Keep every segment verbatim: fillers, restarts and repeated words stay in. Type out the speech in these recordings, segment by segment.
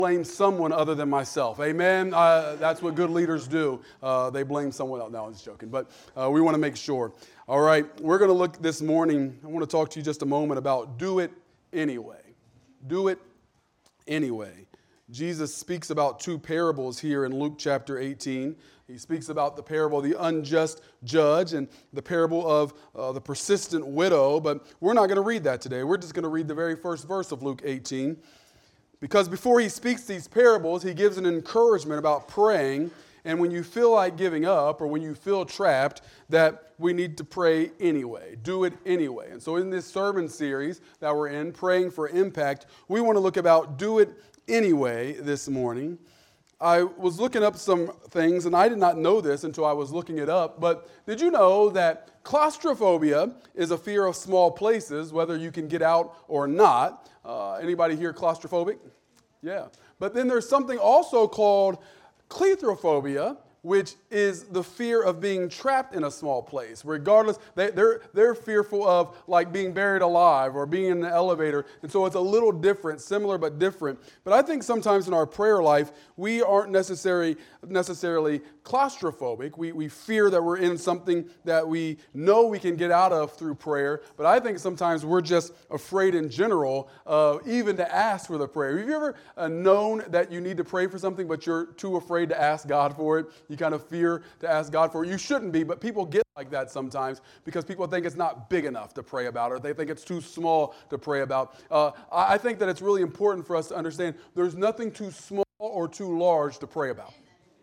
blame someone other than myself. Amen? Uh, that's what good leaders do. Uh, they blame someone else. No, I'm just joking. But uh, we want to make sure. All right, we're going to look this morning. I want to talk to you just a moment about do it anyway. Do it anyway. Jesus speaks about two parables here in Luke chapter eighteen. He speaks about the parable of the unjust judge and the parable of uh, the persistent widow. But we're not going to read that today. We're just going to read the very first verse of Luke eighteen. Because before he speaks these parables, he gives an encouragement about praying. And when you feel like giving up or when you feel trapped, that we need to pray anyway. Do it anyway. And so in this sermon series that we're in, Praying for Impact, we want to look about do it anyway this morning. I was looking up some things, and I did not know this until I was looking it up, but did you know that claustrophobia is a fear of small places, whether you can get out or not? Uh, anybody here claustrophobic? Yeah. But then there's something also called cleithrophobia, which is the fear of being trapped in a small place. Regardless, they, they're, they're fearful of like being buried alive or being in an elevator. And so it's a little different, similar but different. But I think sometimes in our prayer life, we aren't necessarily, necessarily claustrophobic. We, we fear that we're in something that we know we can get out of through prayer. But I think sometimes we're just afraid in general, uh, even to ask for the prayer. Have you ever uh, known that you need to pray for something, but you're too afraid to ask God for it? You kind of fear to ask God for it. You shouldn't be, but people get like that sometimes because people think it's not big enough to pray about, or they think it's too small to pray about. Uh, I think that it's really important for us to understand there's nothing too small or too large to pray about.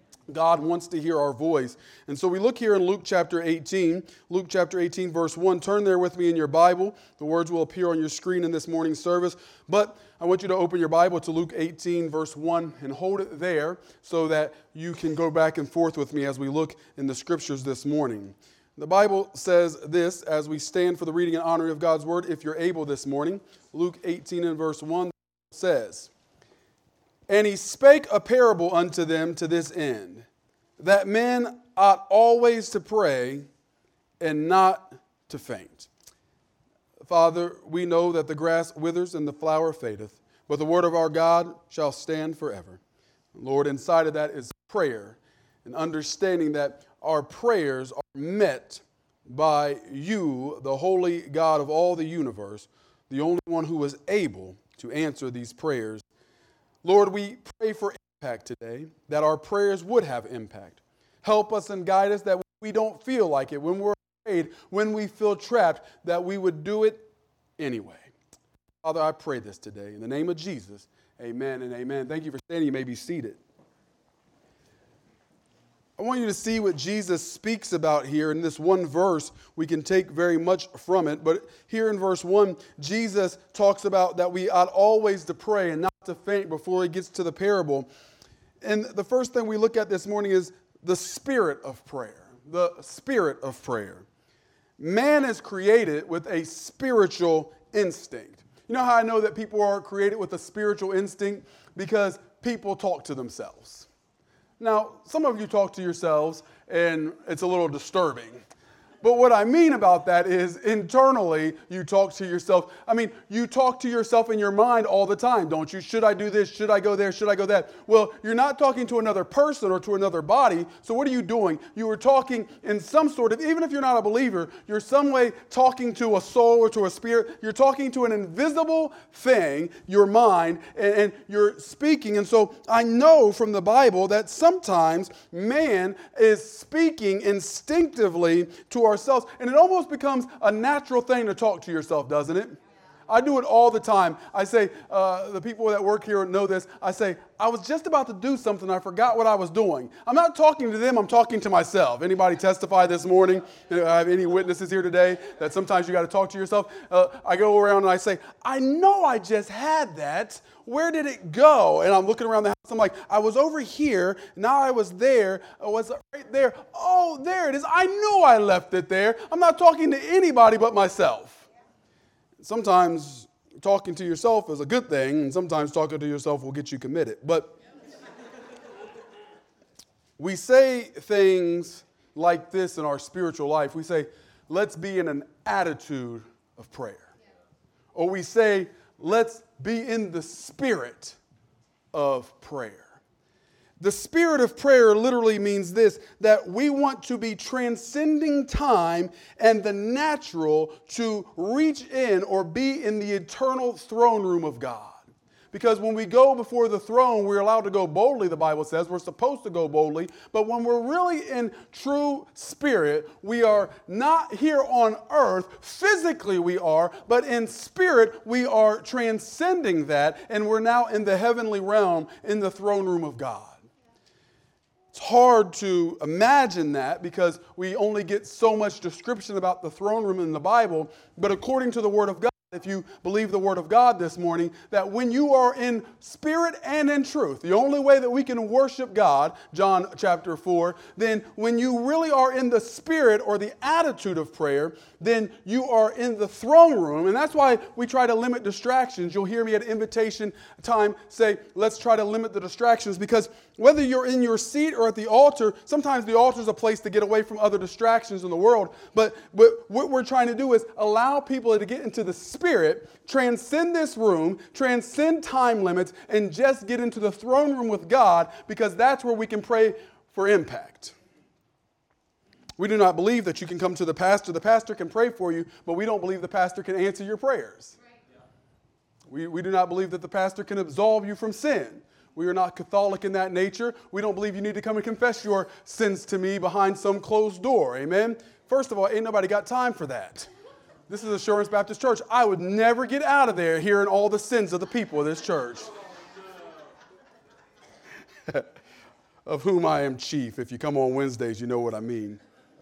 God wants to hear our voice. And so we look here in Luke chapter eighteen. Luke chapter eighteen, verse one. Turn there with me in your Bible. The words will appear on your screen in this morning's service. But I want you to open your Bible to Luke eighteen, verse one, and hold it there so that you can go back and forth with me as we look in the scriptures this morning. The Bible says this as we stand for the reading and honoring of God's word, if you're able this morning. Luke eighteen and verse one says, "And he spake a parable unto them to this end, that men ought always to pray and not to faint." Father, we know that the grass withers and the flower fadeth, but the word of our God shall stand forever. Lord, inside of that is prayer and understanding that our prayers are met by you, the holy God of all the universe, the only one who is able to answer these prayers. Lord, we pray for impact today, that our prayers would have impact. Help us and guide us that we don't feel like it. When we're afraid, when we feel trapped, that we would do it anyway. Father, I pray this today. In the name of Jesus, amen and amen. Thank you for standing. You may be seated. I want you to see what Jesus speaks about here in this one verse. We can take very much from it. But here in verse one, Jesus talks about that we ought always to pray and not to faint before he gets to the parable. And the first thing we look at this morning is the spirit of prayer. The spirit of prayer. Man is created with a spiritual instinct. You know how I know that people are created with a spiritual instinct? Because people talk to themselves. Now, some of you talk to yourselves, and it's a little disturbing. But what I mean about that is internally you talk to yourself. I mean, you talk to yourself in your mind all the time, don't you? Should I do this? Should I go there? Should I go that? Well, you're not talking to another person or to another body. So what are you doing? You are talking in some sort of, even if you're not a believer, you're some way talking to a soul or to a spirit. You're talking to an invisible thing, your mind, and, and you're speaking. And so I know from the Bible that sometimes man is speaking instinctively to ourselves, and it almost becomes a natural thing to talk to yourself, doesn't it? I do it all the time. I say, uh, the people that work here know this. I say, I was just about to do something. I forgot what I was doing. I'm not talking to them. I'm talking to myself. Anybody testify this morning? I have any witnesses here today that sometimes you got to talk to yourself? Uh, I go around and I say, I know I just had that. Where did it go? And I'm looking around the house. I'm like, I was over here. Now I was there. I was right there. Oh, there it is. I knew I left it there. I'm not talking to anybody but myself. Sometimes talking to yourself is a good thing, and sometimes talking to yourself will get you committed. But we say things like this in our spiritual life. We say, let's be in an attitude of prayer. Or we say, let's be in the spirit of prayer. The spirit of prayer literally means this, that we want to be transcending time and the natural to reach in or be in the eternal throne room of God. Because when we go before the throne, we're allowed to go boldly, the Bible says. We're supposed to go boldly. But when we're really in true spirit, we are not here on earth. Physically we are, but in spirit we are transcending that. And we're now in the heavenly realm, in the throne room of God. It's hard to imagine that because we only get so much description about the throne room in the Bible. But according to the Word of God, if you believe the Word of God this morning, that when you are in spirit and in truth, the only way that we can worship God, John chapter four, then when you really are in the spirit or the attitude of prayer, then you are in the throne room. And that's why we try to limit distractions. You'll hear me at invitation time say, let's try to limit the distractions, because whether you're in your seat or at the altar, sometimes the altar is a place to get away from other distractions in the world. But, but what we're trying to do is allow people to get into the spirit, transcend this room, transcend time limits, and just get into the throne room with God, because that's where we can pray for impact. We do not believe that you can come to the pastor. The pastor can pray for you, but we don't believe the pastor can answer your prayers. Right. We, we do not believe that the pastor can absolve you from sin. We are not Catholic in that nature. We don't believe you need to come and confess your sins to me behind some closed door. Amen? First of all, ain't nobody got time for that. This is Assurance Baptist Church. I would never get out of there hearing all the sins of the people of this church. Of whom I am chief. If you come on Wednesdays, you know what I mean.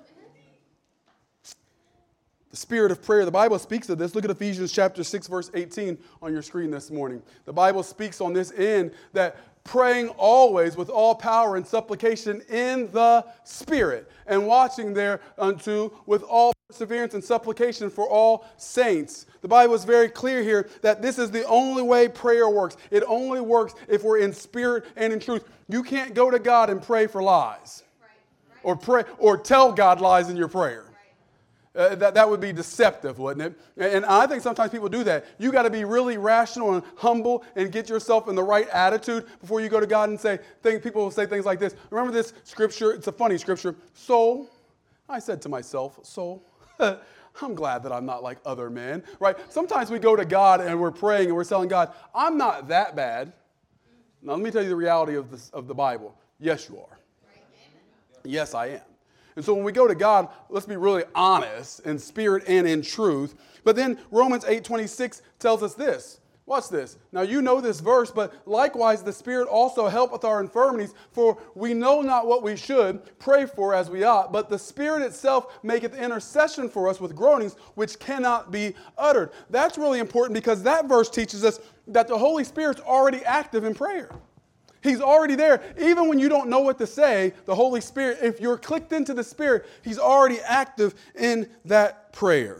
The spirit of prayer, the Bible speaks of this. Look at Ephesians chapter six, verse eighteen on your screen this morning. The Bible speaks on this end that praying always with all power and supplication in the Spirit, and watching thereunto with all perseverance and supplication for all saints. The Bible is very clear here that this is the only way prayer works. It only works if we're in spirit and in truth. You can't go to God and pray for lies, right, right. or pray or tell God lies in your prayer. Uh, that, that would be deceptive, wouldn't it? And, and I think sometimes people do that. You got to be really rational and humble and get yourself in the right attitude before you go to God and say things. People will say things like this. Remember this scripture? It's a funny scripture. Soul, I said to myself, soul, I'm glad that I'm not like other men, right? Sometimes we go to God and we're praying and we're telling God, I'm not that bad. Now, let me tell you the reality of, this, of the Bible. Yes, you are. Yes, I am. And so when we go to God, let's be really honest in spirit and in truth. But then Romans eight twenty-six tells us this. Watch this. Now you know this verse, but likewise the Spirit also helpeth our infirmities, for we know not what we should pray for as we ought, but the Spirit itself maketh intercession for us with groanings which cannot be uttered. That's really important because that verse teaches us that the Holy Spirit's already active in prayer. He's already there. Even when you don't know what to say, the Holy Spirit, if you're clicked into the Spirit, He's already active in that prayer.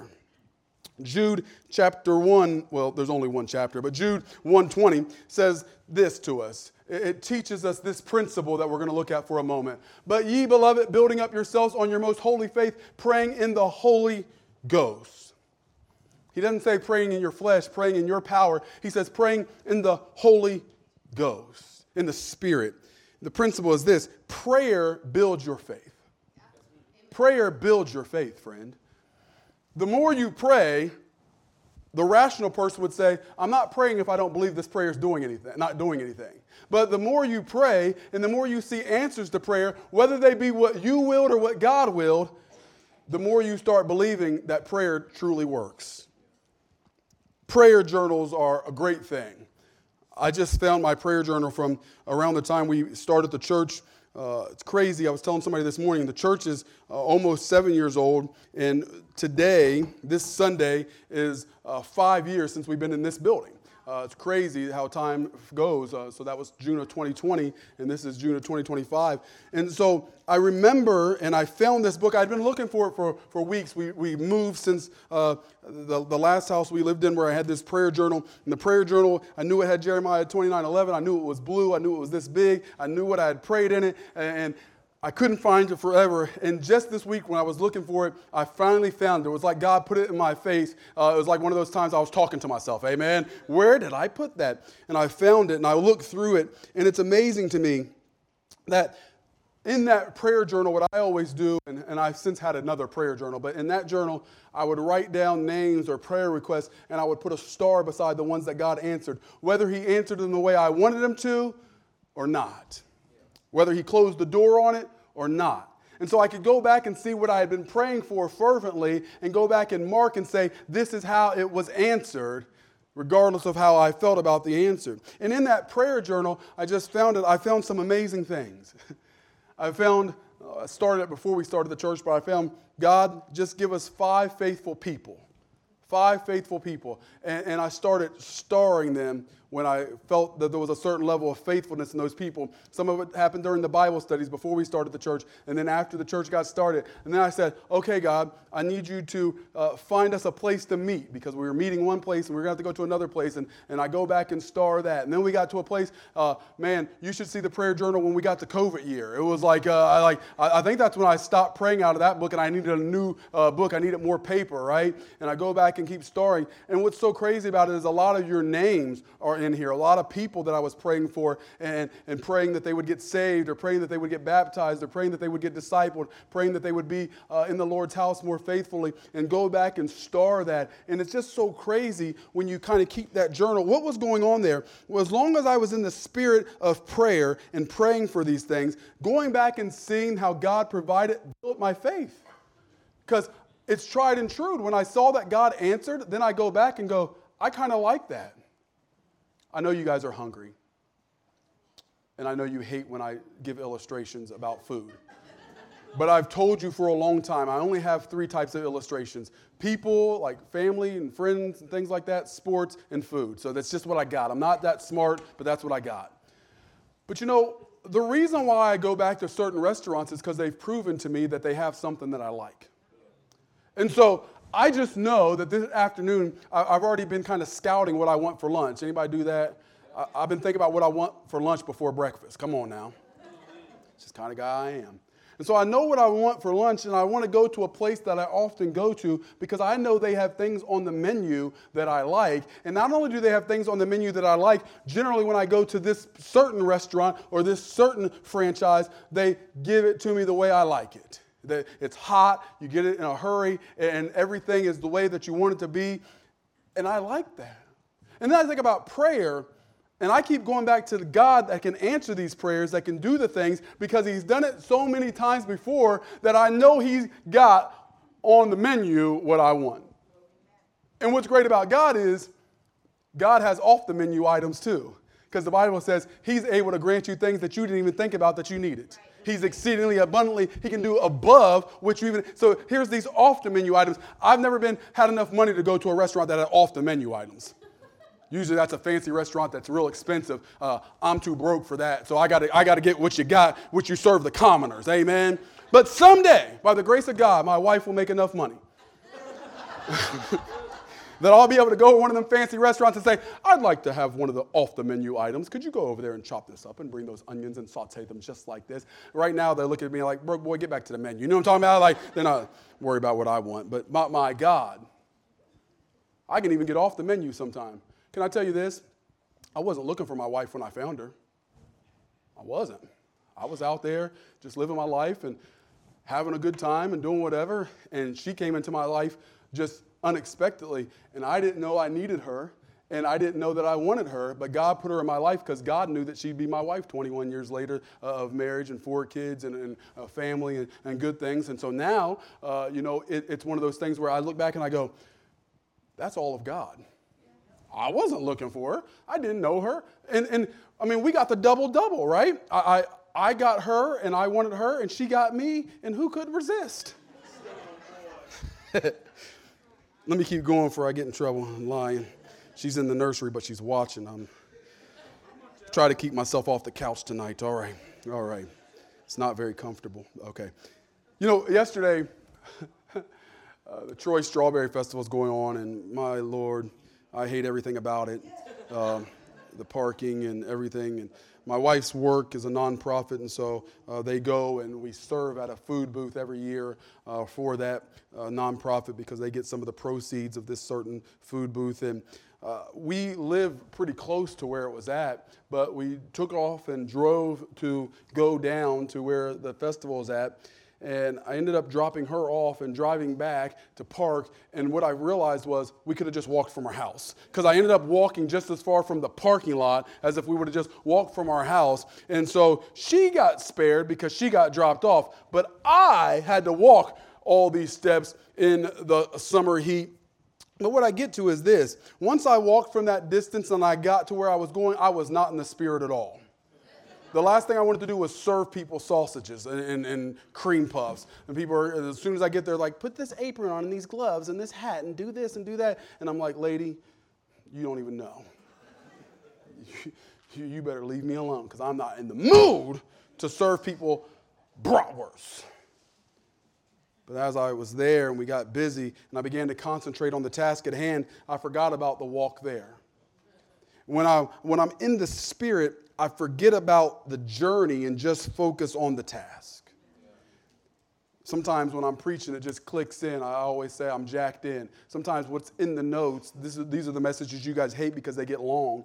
Jude chapter one, well, there's only one chapter, but Jude one twenty says this to us. It teaches us this principle that we're going to look at for a moment. But ye, beloved, building up yourselves on your most holy faith, praying in the Holy Ghost. He doesn't say praying in your flesh, praying in your power. He says praying in the Holy Ghost, in the Spirit. The principle is this: prayer builds your faith. Prayer builds your faith, friend. The more you pray, the rational person would say, I'm not praying if I don't believe this prayer is doing anything, not doing anything. But the more you pray and the more you see answers to prayer, whether they be what you willed or what God willed, the more you start believing that prayer truly works. Prayer journals are a great thing. I just found my prayer journal from around the time we started the church. Uh, it's crazy. I was telling somebody this morning, the church is uh, almost seven years old, and today, this Sunday, is uh, five years since we've been in this building. Uh, it's crazy how time goes. Uh, so that was June of twenty twenty, and this is June of twenty twenty-five. And so I remember, and I found this book. I'd been looking for it for, for weeks. We we moved since uh, the, the last house we lived in where I had this prayer journal. And the prayer journal, I knew it had Jeremiah twenty-nine eleven. I knew it was blue. I knew it was this big. I knew what I had prayed in it. And I couldn't find it forever. And just this week when I was looking for it, I finally found it. It was like God put it in my face. Uh, it was like one of those times I was talking to myself. Amen. Where did I put that? And I found it and I looked through it. And it's amazing to me that in that prayer journal, what I always do, and, and I've since had another prayer journal, but in that journal, I would write down names or prayer requests, and I would put a star beside the ones that God answered, whether he answered them the way I wanted him to or not, whether he closed the door on it or not. And so I could go back and see what I had been praying for fervently and go back and mark and say, this is how it was answered, regardless of how I felt about the answer. And in that prayer journal, I just found it, I found some amazing things. I found, uh, I started it before we started the church, but I found God just give us five faithful people. Five faithful people. And, and I started starring them when I felt that there was a certain level of faithfulness in those people. Some of it happened during the Bible studies before we started the church, and then after the church got started. And then I said, okay, God, I need you to uh, find us a place to meet, because we were meeting one place and we were going to have to go to another place, and, and I go back and star that. And then we got to a place, uh, man, you should see the prayer journal when we got to COVID year. It was like, uh, I, like I, I think that's when I stopped praying out of that book, and I needed a new uh, book. I needed more paper, right? And I go back and keep starring. And what's so crazy about it is a lot of your names are in here. A lot of people that I was praying for and, and praying that they would get saved, or praying that they would get baptized, or praying that they would get discipled, praying that they would be uh, in the Lord's house more faithfully, and go back and star that. And it's just so crazy when you kind of keep that journal. What was going on there? Well, as long as I was in the spirit of prayer and praying for these things, going back and seeing how God provided built my faith. Because it's tried and true. When I saw that God answered, then I go back and go, I kind of like that. I know you guys are hungry. And I know you hate when I give illustrations about food. But I've told you for a long time, I only have three types of illustrations. People, like family and friends and things like that, sports, and food. So that's just what I got. I'm not that smart, but that's what I got. But you know, the reason why I go back to certain restaurants is because they've proven to me that they have something that I like. And so I just know that this afternoon, I've already been kind of scouting what I want for lunch. Anybody do that? I've been thinking about what I want for lunch before breakfast. Come on now. It's just the kind of guy I am. And so I know what I want for lunch, and I want to go to a place that I often go to because I know they have things on the menu that I like. And not only do they have things on the menu that I like, generally when I go to this certain restaurant or this certain franchise, they give it to me the way I like it. It's hot, you get it in a hurry, and everything is the way that you want it to be. And I like that. And then I think about prayer, and I keep going back to the God that can answer these prayers, that can do the things, because he's done it so many times before that I know he's got on the menu what I want. And what's great about God is God has off the menu items too, because the Bible says he's able to grant you things that you didn't even think about that you needed. He's exceedingly abundantly, he can do above what you even, so here's these off the menu items. I've never been, had enough money to go to a restaurant that had off the menu items. Usually that's a fancy restaurant that's real expensive. Uh, I'm too broke for that, so I got to I got to get what you got, what you serve the commoners, amen? But someday, by the grace of God, my wife will make enough money that I'll be able to go to one of them fancy restaurants and say, I'd like to have one of the off-the-menu items. Could you go over there and chop this up and bring those onions and saute them just like this? Right now, they're looking at me like, broke boy, get back to the menu. You know what I'm talking about? Like, they're not worried about what I want. But my, my God, I can even get off the menu sometime. Can I tell you this? I wasn't looking for my wife when I found her. I wasn't. I was out there just living my life and having a good time and doing whatever. And she came into my life just unexpectedly, and I didn't know I needed her, and I didn't know that I wanted her, but God put her in my life because God knew that she'd be my wife twenty-one years later uh, of marriage and four kids and, and a family and, and good things. And so now, uh, you know, it, it's one of those things where I look back and I go, that's all of God. I wasn't looking for her. I didn't know her. And, and I mean, we got the double-double, right? I, I, I got her, and I wanted her, and she got me, and who could resist? Let me keep going before I get in trouble. I'm lying. She's in the nursery, but she's watching. I'm try to keep myself off the couch tonight. All right. All right. It's not very comfortable. Okay. You know, yesterday, uh, the Troy Strawberry Festival is going on, and my Lord, I hate everything about it. Uh, the parking and everything. And my wife's work is a nonprofit, and so uh, they go and we serve at a food booth every year uh, for that uh, nonprofit because they get some of the proceeds of this certain food booth. And uh, we live pretty close to where it was at, but we took off and drove to go down to where the festival is at. And I ended up dropping her off and driving back to park. And what I realized was we could have just walked from our house. Because I ended up walking just as far from the parking lot as if we would have just walked from our house. And so she got spared because she got dropped off. But I had to walk all these steps in the summer heat. But what I get to is this. Once I walked from that distance and I got to where I was going, I was not in the spirit at all. The last thing I wanted to do was serve people sausages and, and, and cream puffs. And people are, as soon as I get there, like, put this apron on and these gloves and this hat and do this and do that. And I'm like, lady, you don't even know. You, you better leave me alone because I'm not in the mood to serve people bratwurst. But as I was there and we got busy and I began to concentrate on the task at hand, I forgot about the walk there. When, I, when I'm in the spirit, I forget about the journey and just focus on the task. Sometimes when I'm preaching, it just clicks in. I always say I'm jacked in. Sometimes what's in the notes, this is, these are the messages you guys hate because they get long.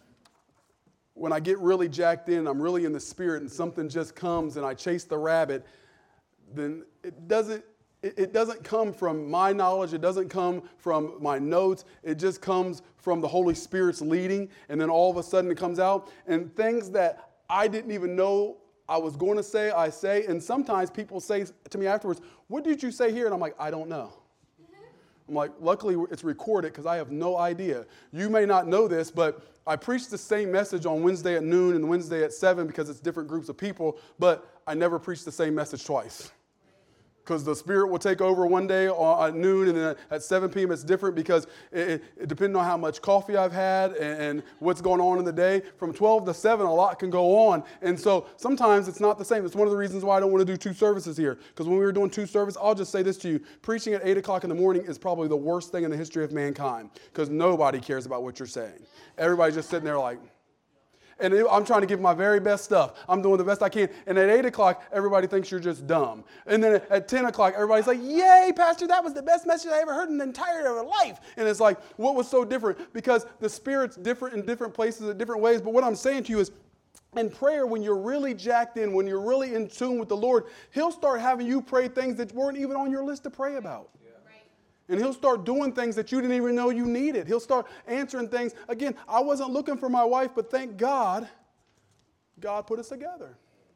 When I get really jacked in, I'm really in the spirit, and something just comes and I chase the rabbit, then it doesn't It doesn't come from my knowledge. It doesn't come from my notes. It just comes from the Holy Spirit's leading. And then all of a sudden it comes out. And things that I didn't even know I was going to say, I say. And sometimes people say to me afterwards, what did you say here? And I'm like, I don't know. I'm like, luckily it's recorded because I have no idea. You may not know this, but I preached the same message on Wednesday at noon and Wednesday at seven because it's different groups of people. But I never preached the same message twice. Because the Spirit will take over one day at noon, and then at seven p.m. it's different because it, it depending on how much coffee I've had and, and what's going on in the day. From twelve to seven, a lot can go on. And so sometimes it's not the same. It's one of the reasons why I don't want to do two services here. Because when we were doing two services, I'll just say this to you. Preaching at eight o'clock in the morning is probably the worst thing in the history of mankind. Because nobody cares about what you're saying. Everybody's just sitting there like... And I'm trying to give my very best stuff. I'm doing the best I can. And at eight o'clock, everybody thinks you're just dumb. And then at ten o'clock, everybody's like, yay, Pastor, that was the best message I ever heard in the entire of my life. And it's like, what was so different? Because the Spirit's different in different places in different ways. But what I'm saying to you is, in prayer, when you're really jacked in, when you're really in tune with the Lord, He'll start having you pray things that weren't even on your list to pray about. And He'll start doing things that you didn't even know you needed. He'll start answering things. Again, I wasn't looking for my wife, but thank God, God put us together.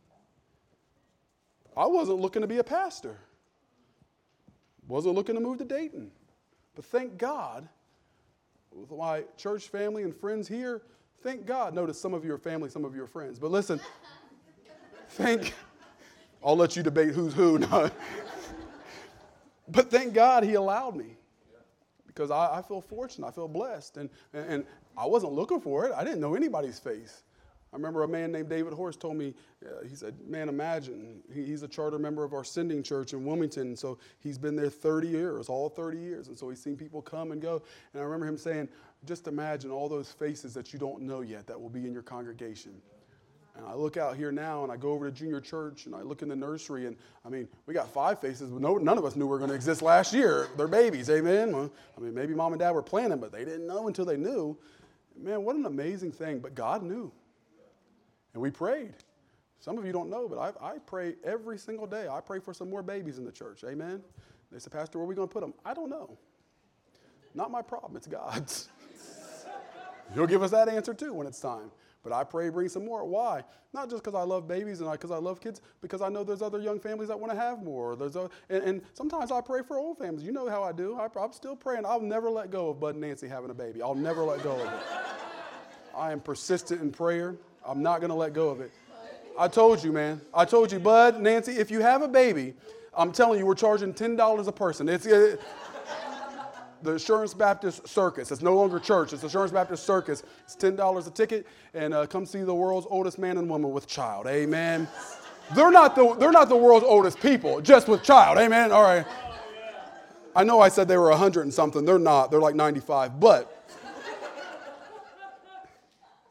I wasn't looking to be a pastor. Wasn't looking to move to Dayton. But thank God, with my church family and friends here, thank God. Notice some of you are family, some of you are friends. But listen, thank, I'll let you debate who's who. No. But thank God He allowed me because I, I feel fortunate. I feel blessed. And, and, and I wasn't looking for it. I didn't know anybody's face. I remember a man named David Horst told me, uh, he said, man, imagine. He, he's a charter member of our Sending Church in Wilmington. And so he's been there thirty years, all thirty years. And so he's seen people come and go. And I remember him saying, just imagine all those faces that you don't know yet that will be in your congregation. And I look out here now, and I go over to junior church, and I look in the nursery, and, I mean, we got five faces. But no, none of us knew we were going to exist last year. They're babies, amen? Well, I mean, maybe mom and dad were planning, but they didn't know until they knew. Man, what an amazing thing. But God knew. And we prayed. Some of you don't know, but I, I pray every single day. I pray for some more babies in the church, amen? They said, Pastor, where are we going to put them? I don't know. Not my problem. It's God's. He'll give us that answer, too, when it's time. But I pray bring some more. Why? Not just because I love babies and because I, I love kids, because I know there's other young families that want to have more. There's a, and, and sometimes I pray for old families. You know how I do. I, I'm still praying. I'll never let go of Bud and Nancy having a baby. I'll never let go of it. I am persistent in prayer. I'm not going to let go of it. I told you, man. I told you, Bud, Nancy, if you have a baby, I'm telling you, we're charging ten dollars a person. It's... It, the Assurance Baptist Circus. It's no longer church. It's Assurance Baptist Circus. It's ten dollars a ticket, and uh, come see the world's oldest man and woman with child. Amen. They're not the they're not the world's oldest people, just with child. Amen. All right. I know I said they were one hundred and something. They're not. They're like ninety-five. But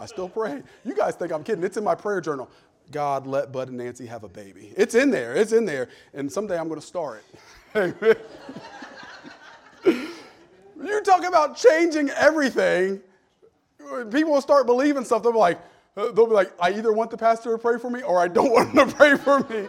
I still pray. You guys think I'm kidding. It's in my prayer journal. God, let Bud and Nancy have a baby. It's in there. It's in there. And someday I'm going to start it. You talk about changing everything. People will start believing stuff. They'll be like, they'll be like, I either want the pastor to pray for me or I don't want him to pray for me.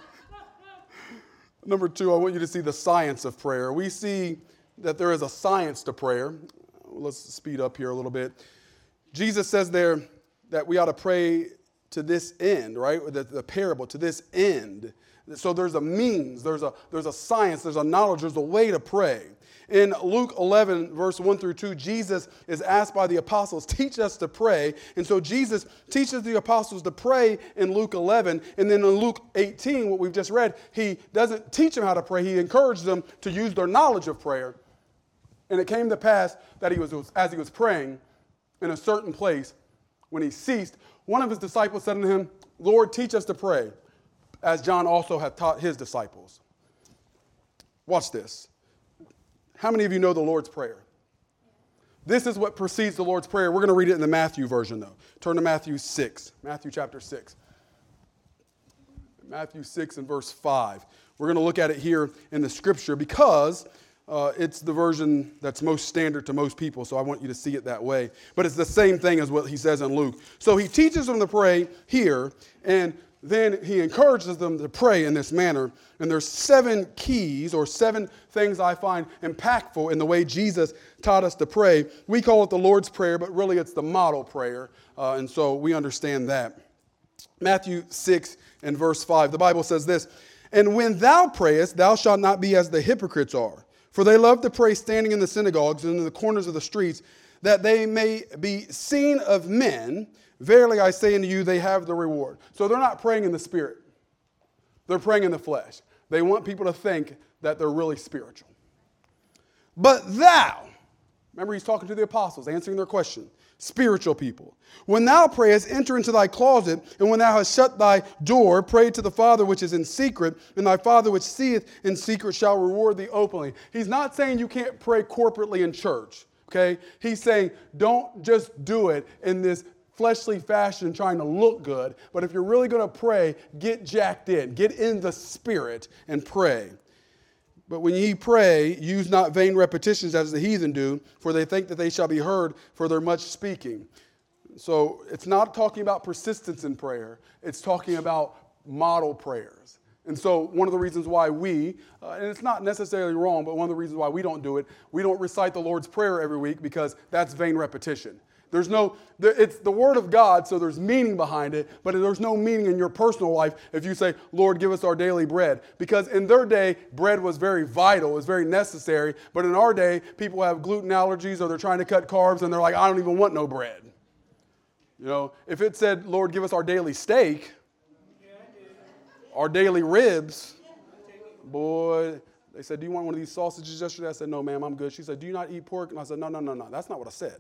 Number two, I want you to see the science of prayer. We see that there is a science to prayer. Let's speed up here a little bit. Jesus says there that we ought to pray to this end, right? The, the parable, to this end. So there's a means, there's a, there's a science, there's a knowledge, there's a way to pray. In Luke eleven, verse one through two, Jesus is asked by the apostles, teach us to pray. And so Jesus teaches the apostles to pray in Luke eleven. And then in Luke eighteen, what we've just read, he doesn't teach them how to pray. He encouraged them to use their knowledge of prayer. And it came to pass that he was, as he was praying in a certain place, when he ceased, one of his disciples said to him, Lord, teach us to pray, as John also hath taught his disciples. Watch this. How many of you know the Lord's Prayer? This is what precedes the Lord's Prayer. We're going to read it in the Matthew version, though. Turn to Matthew six, Matthew chapter six. Matthew six and verse five. We're going to look at it here in the scripture because uh, it's the version that's most standard to most people, so I want you to see it that way. But it's the same thing as what he says in Luke. So he teaches them to pray here, and then he encourages them to pray in this manner. And there's seven keys or seven things I find impactful in the way Jesus taught us to pray. We call it the Lord's Prayer, but really it's the model prayer. Uh, and so we understand that. Matthew six and verse five, the Bible says this, and when thou prayest, thou shalt not be as the hypocrites are. For they love to pray standing in the synagogues and in the corners of the streets, that they may be seen of men. Verily I say unto you, they have the reward. So they're not praying in the spirit. They're praying in the flesh. They want people to think that they're really spiritual. But thou, remember he's talking to the apostles, answering their question, spiritual people. When thou prayest, enter into thy closet, and when thou hast shut thy door, pray to the Father which is in secret, and thy Father which seeth in secret shall reward thee openly. He's not saying you can't pray corporately in church, okay? He's saying don't just do it in this fleshly fashion trying to look good, but if you're really going to pray, get jacked in, get in the spirit and pray. But when ye pray, use not vain repetitions as the heathen do, for they think that they shall be heard for their much speaking. So it's not talking about persistence in prayer. It's talking about model prayers. And so one of the reasons why we, uh, and it's not necessarily wrong, but one of the reasons why we don't do it, we don't recite the Lord's Prayer every week because that's vain repetition. There's no, it's the word of God, so there's meaning behind it, but there's no meaning in your personal life if you say, Lord, give us our daily bread. Because in their day, bread was very vital, it was very necessary. But in our day, people have gluten allergies or they're trying to cut carbs and they're like, I don't even want no bread. You know, if it said, Lord, give us our daily steak, our daily ribs, boy, they said, do you want one of these sausages yesterday? I said, no, ma'am, I'm good. She said, do you not eat pork? And I said, no, no, no, no, that's not what I said.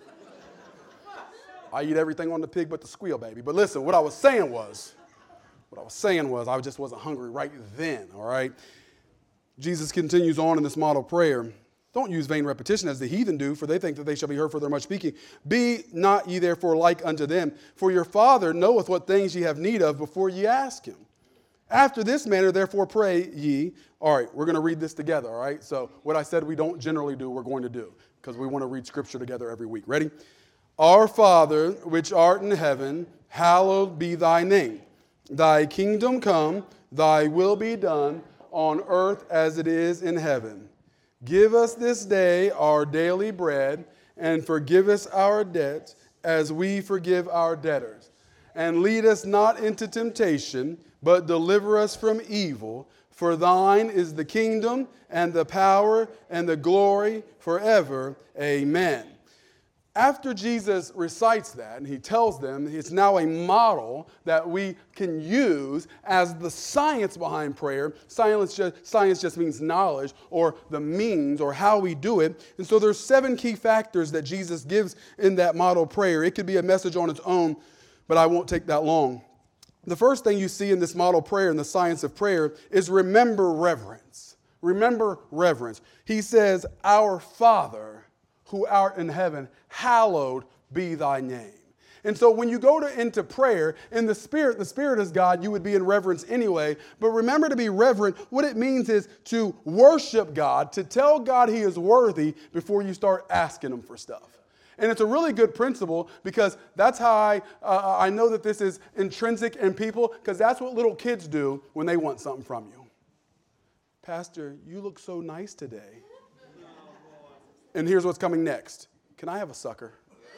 I eat everything on the pig but the squeal, baby. But listen, what I was saying was, what I was saying was I just wasn't hungry right then, all right? Jesus continues on in this model prayer. Don't use vain repetition as the heathen do, for they think that they shall be heard for their much speaking. Be not ye therefore like unto them, for your Father knoweth what things ye have need of before ye ask him. After this manner, therefore, pray ye. All right, we're going to read this together, all right? So what I said we don't generally do, we're going to do, because we want to read Scripture together every week. Ready? Our Father, which art in heaven, hallowed be thy name. Thy kingdom come, thy will be done, on earth as it is in heaven. Give us this day our daily bread, and forgive us our debts, as we forgive our debtors. And lead us not into temptation, but deliver us from evil. For thine is the kingdom, and the power, and the glory forever. Amen. After Jesus recites that, and he tells them it's now a model that we can use as the science behind prayer. Science just, science just means knowledge or the means or how we do it. And so there's seven key factors that Jesus gives in that model prayer. It could be a message on its own, but I won't take that long. The first thing you see in this model prayer, in the science of prayer, is remember reverence. Remember reverence. He says, our Father, who art in heaven, hallowed be thy name. And so when you go to, into prayer, in the Spirit, the Spirit is God, you would be in reverence anyway. But remember to be reverent. What it means is to worship God, to tell God he is worthy before you start asking him for stuff. And it's a really good principle because that's how I, uh, I know that this is intrinsic in people, because that's what little kids do when they want something from you. Pastor, you look so nice today. And here's what's coming next. Can I have a sucker?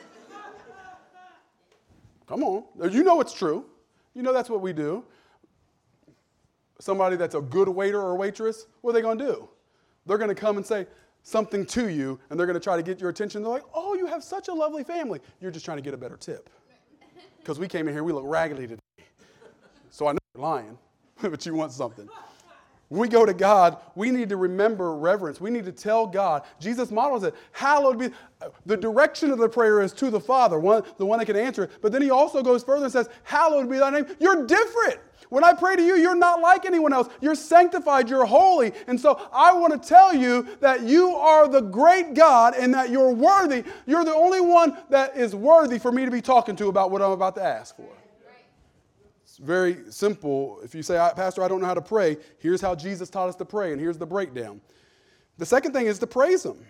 Come on. You know it's true. You know that's what we do. Somebody that's a good waiter or waitress, what are they going to do? They're going to come and say something to you, and they're going to try to get your attention. They're like, oh, you have such a lovely family. You're just trying to get a better tip. Because we came in here, we look raggedy today. So I know you're lying, but you want something. When we go to God, we need to remember reverence. We need to tell God. Jesus models it. Hallowed be. The direction of the prayer is to the Father, one, the one that can answer it. But then he also goes further and says, hallowed be thy name. You're different. When I pray to you, you're not like anyone else. You're sanctified. You're holy. And so I want to tell you that you are the great God and that you're worthy. You're the only one that is worthy for me to be talking to about what I'm about to ask for. Very simple. If you say, Pastor, I don't know how to pray, here's how Jesus taught us to pray, and here's the breakdown. The second thing is to praise him. Amen.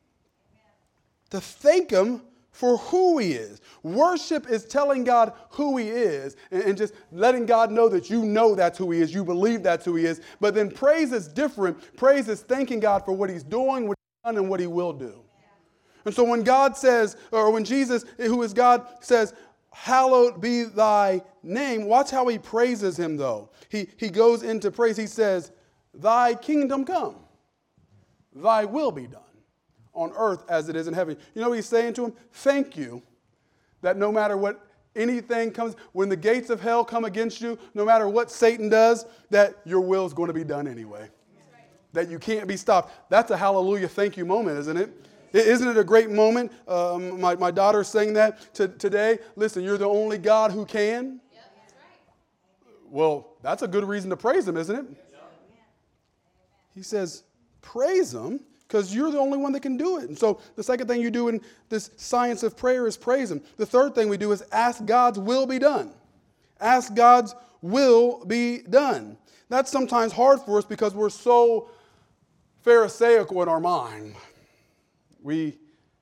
To thank him for who he is. Worship is telling God who he is and, and just letting God know that you know that's who he is, you believe that's who he is. But then praise is different. Praise is thanking God for what he's doing, what he's done, and what he will do. And so when God says, or when Jesus, who is God, says, hallowed be thy name. Watch how he praises him, though. He, he goes into praise. He says, thy kingdom come. Thy will be done on earth as it is in heaven. You know what he's saying to him? Thank you that no matter what anything comes, when the gates of hell come against you, no matter what Satan does, that your will is going to be done anyway. Right. That you can't be stopped. That's a hallelujah thank you moment, isn't it? Isn't it a great moment? Um, my, my daughter sang that to, today. Listen, you're the only God who can. Yep, that's right. Well, that's a good reason to praise him, isn't it? Yep. He says, praise him because you're the only one that can do it. And so the second thing you do in this science of prayer is praise him. The third thing we do is ask God's will be done. Ask God's will be done. That's sometimes hard for us because we're so pharisaical in our mind. We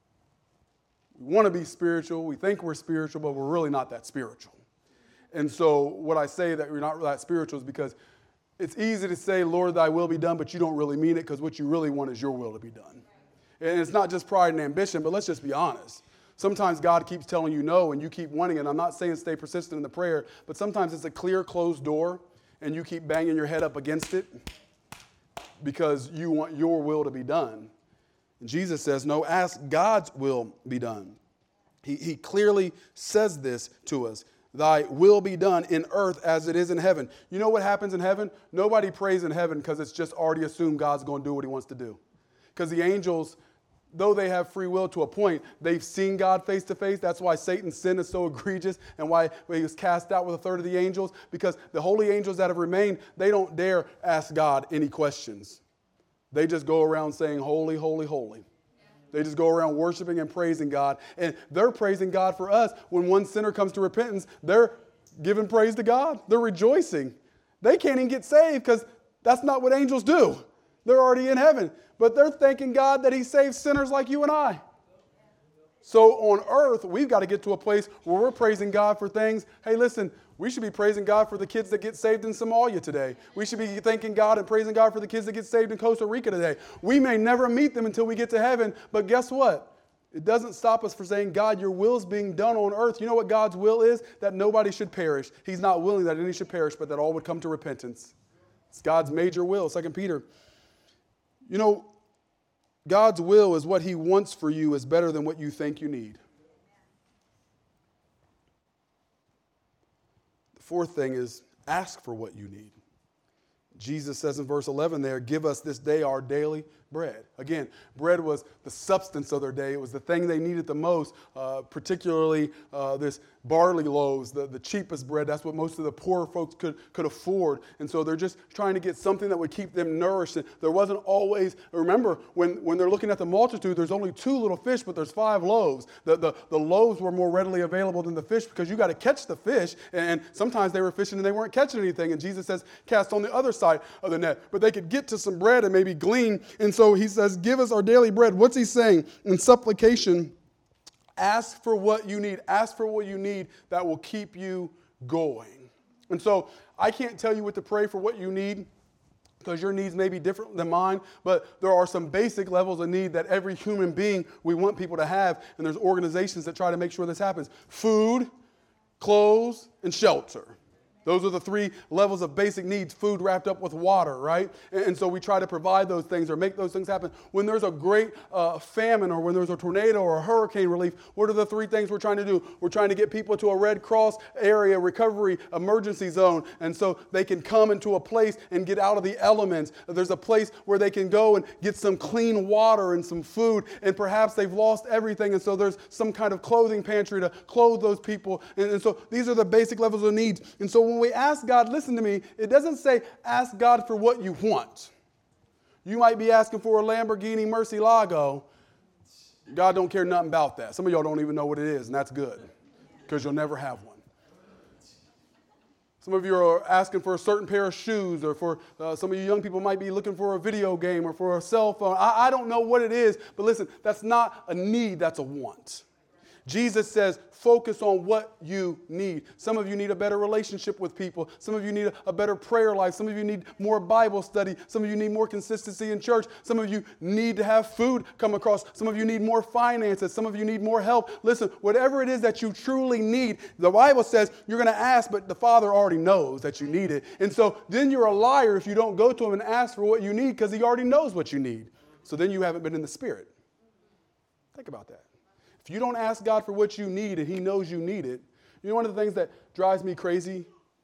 want to be spiritual. We think we're spiritual, but we're really not that spiritual. And so what I say that we're not that spiritual is because it's easy to say, Lord, thy will be done, but you don't really mean it because what you really want is your will to be done. And it's not just pride and ambition, but let's just be honest. Sometimes God keeps telling you no, and you keep wanting it. I'm not saying stay persistent in the prayer, but sometimes it's a clear, closed door, and you keep banging your head up against it because you want your will to be done. And Jesus says, no, ask God's will be done. He, he clearly says this to us. Thy will be done in earth as it is in heaven. You know what happens in heaven? Nobody prays in heaven because it's just already assumed God's going to do what he wants to do. Because the angels, though they have free will to a point, they've seen God face to face. That's why Satan's sin is so egregious and why he was cast out with a third of the angels. Because the holy angels that have remained, they don't dare ask God any questions. They just go around saying, holy, holy, holy. They just go around worshiping and praising God. And they're praising God for us. When one sinner comes to repentance, they're giving praise to God. They're rejoicing. They can't even get saved because that's not what angels do. They're already in heaven. But they're thanking God that he saves sinners like you and I. So on earth, we've got to get to a place where we're praising God for things. Hey, listen, we should be praising God for the kids that get saved in Somalia today. We should be thanking God and praising God for the kids that get saved in Costa Rica today. We may never meet them until we get to heaven, but guess what? It doesn't stop us from saying, God, your will is being done on earth. You know what God's will is? That nobody should perish. He's not willing that any should perish, but that all would come to repentance. It's God's major will, Second Peter. You know, God's will is what he wants for you is better than what you think you need. The fourth thing is ask for what you need. Jesus says in verse eleven there, give us this day our daily bread. Again, bread was the substance of their day. It was the thing they needed the most, uh, particularly uh, this barley loaves, the, the cheapest bread. That's what most of the poor folks could, could afford. And so they're just trying to get something that would keep them nourished. And there wasn't always, remember, when, when they're looking at the multitude, there's only two little fish, but there's five loaves. The, the, the loaves were more readily available than the fish because you got to catch the fish. And sometimes they were fishing and they weren't catching anything. And Jesus says, cast on the other side of the net. But they could get to some bread and maybe glean. And so he says, give us our daily bread. What's he saying? In supplication, ask for what you need. Ask for what you need that will keep you going. And so I can't tell you what to pray for what you need because your needs may be different than mine, but there are some basic levels of need that every human being we want people to have, and there's organizations that try to make sure this happens. Food, clothes, and shelter. Those are the three levels of basic needs, food wrapped up with water, right? And, and so we try to provide those things or make those things happen. When there's a great uh, famine or when there's a tornado or a hurricane relief, what are the three things we're trying to do? We're trying to get people to a Red Cross area recovery emergency zone, and so they can come into a place and get out of the elements. There's a place where they can go and get some clean water and some food, and perhaps they've lost everything, and so there's some kind of clothing pantry to clothe those people. And, and so these are the basic levels of needs. And so when we ask God, listen to me, it doesn't say ask God for what you want. You might be asking for a Lamborghini Murcielago. God don't care nothing about that. Some of y'all don't even know what it is, and that's good because you'll never have one. Some of you are asking for a certain pair of shoes, or for uh, some of you young people might be looking for a video game or for a cell phone. I, I don't know what it is, but listen, that's not a need, that's a want. Jesus says, focus on what you need. Some of you need a better relationship with people. Some of you need a better prayer life. Some of you need more Bible study. Some of you need more consistency in church. Some of you need to have food come across. Some of you need more finances. Some of you need more help. Listen, whatever it is that you truly need, the Bible says you're going to ask, but the Father already knows that you need it. And so then you're a liar if you don't go to him and ask for what you need because he already knows what you need. So then you haven't been in the Spirit. Think about that. If you don't ask God for what you need and he knows you need it, you know one of the things that drives me crazy?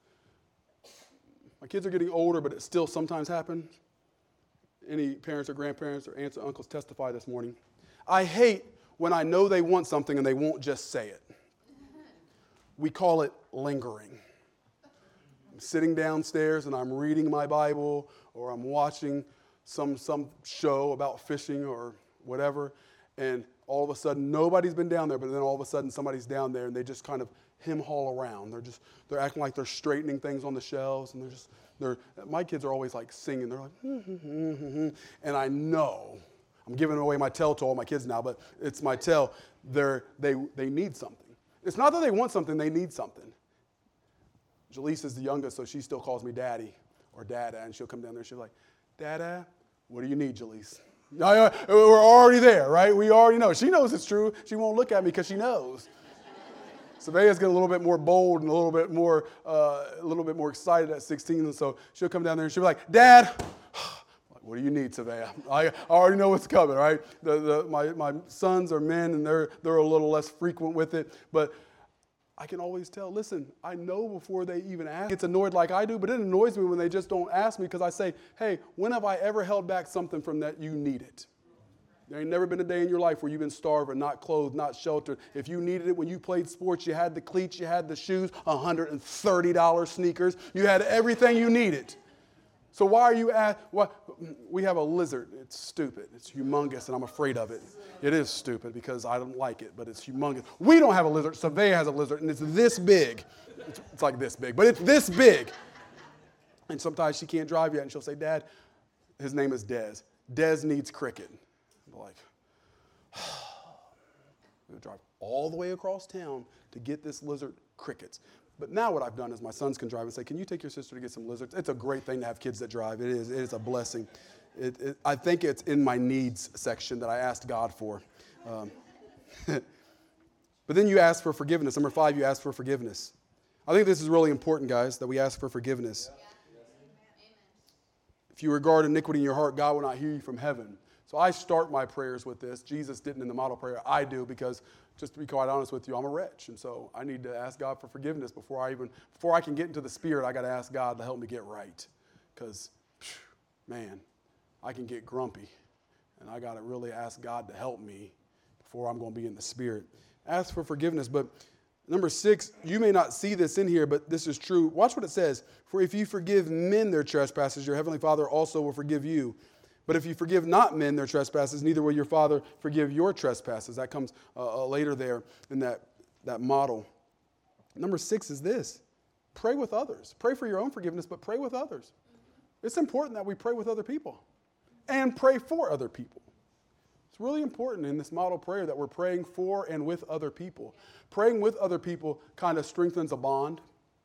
My kids are getting older, but it still sometimes happens. Any parents or grandparents or aunts or uncles testify this morning. I hate when I know they want something and they won't just say it. We call it lingering. I'm sitting downstairs and I'm reading my Bible or I'm watching some, some show about fishing or whatever, and all of a sudden, nobody's been down there, but then all of a sudden somebody's down there and they just kind of hem-haul around. They're just, they're acting like they're straightening things on the shelves, and they're just, they're, my kids are always like singing. They're like, hmm, hmm, hmm, hmm. And I know, I'm giving away my tell to all my kids now, but it's my tell. They're, they, they need something. It's not that they want something, they need something. Jaleesa is the youngest, so she still calls me daddy or dada, and she'll come down there and she'll be like, Dada, what do you need, Jaleesa? We're already there, right? We already know. She knows it's true. She won't look at me because she knows. Savea's getting a little bit more bold and a little bit more, uh, a little bit more excited at sixteen, and so she'll come down there and she'll be like, Dad, what do you need, Savea? I already know what's coming, right? The, the, my, my sons are men, and they're, they're a little less frequent with it, but I can always tell, listen, I know before they even ask. It's annoyed like I do, but it annoys me when they just don't ask me because I say, hey, when have I ever held back something from that you needed? There ain't never been a day in your life where you've been starving, not clothed, not sheltered. If you needed it when you played sports, you had the cleats, you had the shoes, one hundred thirty dollars sneakers. You had everything you needed. So why are you at, what? We have a lizard. It's stupid. It's humongous, and I'm afraid of it. It is stupid because I don't like it, but it's humongous. We don't have a lizard. Savea has a lizard, and it's this big. It's, it's like this big, but it's this big. And sometimes she can't drive yet, and she'll say, Dad, his name is Dez. Dez needs cricket. I'm like, we drive all the way across town to get this lizard crickets. But now what I've done is my sons can drive and say, can you take your sister to get some lizards? It's a great thing to have kids that drive. It is. It is a blessing. It, it, I think it's in my needs section that I asked God for. Um, but then you ask for forgiveness. Number five, you ask for forgiveness. I think this is really important, guys, that we ask for forgiveness. If you regard iniquity in your heart, God will not hear you from heaven. So I start my prayers with this. Jesus didn't in the model prayer. I do because, just to be quite honest with you, I'm a wretch. And so I need to ask God for forgiveness before I even, before I can get into the Spirit, I got to ask God to help me get right. Because, man, I can get grumpy and I got to really ask God to help me before I'm going to be in the Spirit. Ask for forgiveness. But number six, you may not see this in here, but this is true. Watch what it says. For if you forgive men their trespasses, your heavenly Father also will forgive you. But if you forgive not men their trespasses, neither will your Father forgive your trespasses. That comes uh, later there in that, that model. Number six is this. Pray with others. Pray for your own forgiveness, but pray with others. It's important that we pray with other people and pray for other people. It's really important in this model prayer that we're praying for and with other people. Praying with other people kind of strengthens a bond.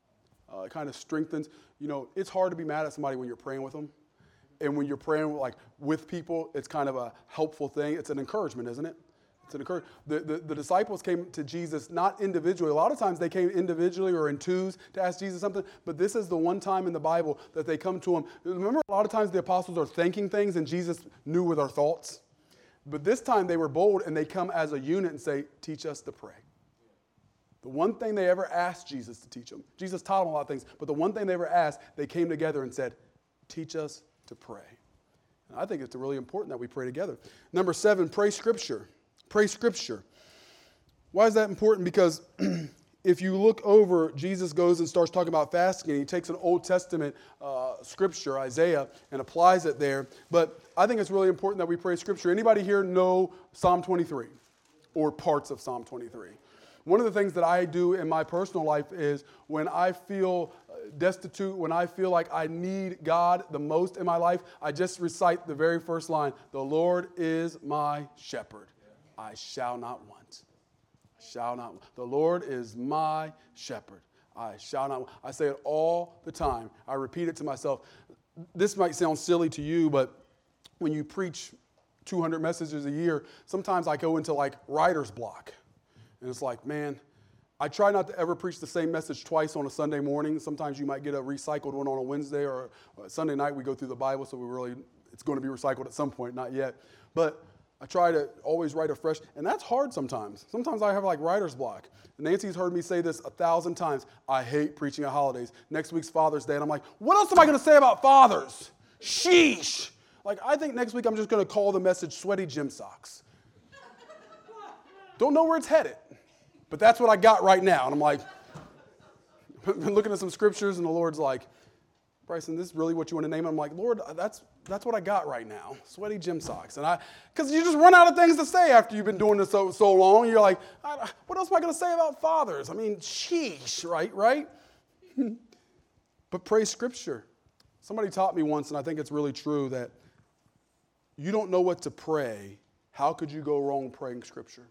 Uh, it kind of strengthens, you know, it's hard to be mad at somebody when you're praying with them. And when you're praying like with people, it's kind of a helpful thing. It's an encouragement, isn't it? It's an encouragement. The, the, the disciples came to Jesus not individually. A lot of times they came individually or in twos to ask Jesus something, but this is the one time in the Bible that they come to him. Remember, a lot of times the apostles are thinking things and Jesus knew with their thoughts. But this time they were bold and they come as a unit and say, teach us to pray. The one thing they ever asked Jesus to teach them. Jesus taught them a lot of things, but the one thing they ever asked, they came together and said, teach us to pray. And I think it's really important that we pray together. Number seven, pray Scripture. Pray Scripture. Why is that important? Because if you look over, Jesus goes and starts talking about fasting, and he takes an Old Testament uh, scripture, Isaiah, and applies it there. But I think it's really important that we pray Scripture. Anybody here know Psalm twenty-three or parts of Psalm twenty-three? One of the things that I do in my personal life is when I feel destitute, when I feel like I need God the most in my life, I just recite the very first line, the Lord is my shepherd. I shall not want. I shall not want. The Lord is my shepherd. I shall not want. I say it all the time. I repeat it to myself. This might sound silly to you, but when you preach two hundred messages a year, sometimes I go into like writer's block. And it's like, man, I try not to ever preach the same message twice on a Sunday morning. Sometimes you might get a recycled one on a Wednesday, or a Sunday night we go through the Bible, so we really, it's going to be recycled at some point, not yet. But I try to always write afresh, and that's hard sometimes. Sometimes I have like writer's block. Nancy's heard me say this a thousand times. I hate preaching at holidays. Next week's Father's Day, and I'm like, what else am I going to say about fathers? Sheesh. Like, I think next week I'm just going to call the message Sweaty Gym Socks. Don't know where it's headed, but that's what I got right now. And I'm like, been looking at some scriptures, and the Lord's like, Bryson, this is really what you want to name it? I'm like, Lord, that's that's what I got right now. Sweaty gym socks. And I, because you just run out of things to say after you've been doing this so, so long. You're like, what else am I going to say about fathers? I mean, sheesh, right, right? But pray Scripture. Somebody taught me once, and I think it's really true, that you don't know what to pray. How could you go wrong praying Scripture?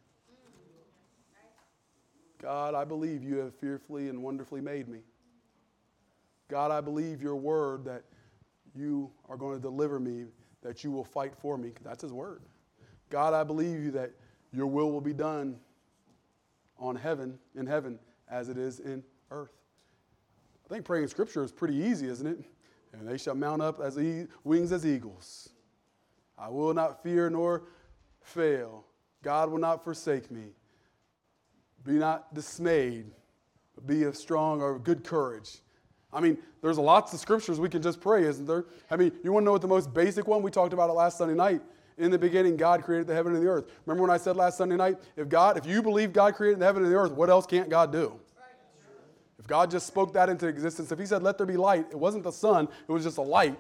God, I believe you have fearfully and wonderfully made me. God, I believe your word that you are going to deliver me, that you will fight for me. That's his word. God, I believe you that your will will be done on heaven, in heaven, as it is in earth. I think praying Scripture is pretty easy, isn't it? And they shall mount up as e- wings as eagles. I will not fear nor fail. God will not forsake me. Be not dismayed, but be of strong or good courage. I mean, there's lots of scriptures we can just pray, isn't there? I mean, you want to know what the most basic one? We talked about it last Sunday night. In the beginning, God created the heaven and the earth. Remember when I said last Sunday night, if God, if you believe God created the heaven and the earth, what else can't God do? If God just spoke that into existence, if he said, let there be light, it wasn't the sun, it was just a light.